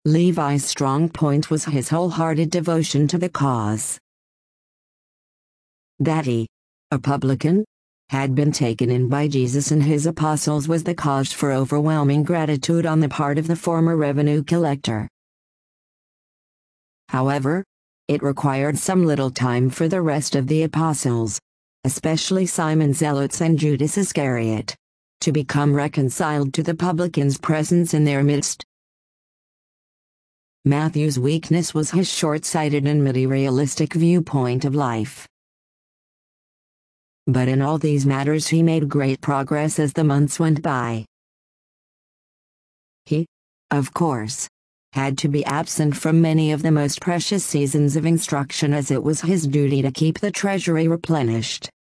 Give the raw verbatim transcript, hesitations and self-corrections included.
Levi's strong point was his wholehearted devotion to the cause. That he, a publican, had been taken in by Jesus and his apostles was the cause for overwhelming gratitude on the part of the former revenue collector. However, it required some little time for the rest of the apostles, especially Simon Zealots and Judas Iscariot, to become reconciled to the publican's presence in their midst. Matthew's weakness was his short-sighted and materialistic viewpoint of life. But in all these matters he made great progress as the months went by. He, of course, had to be absent from many of the most precious seasons of instruction as it was his duty to keep the treasury replenished.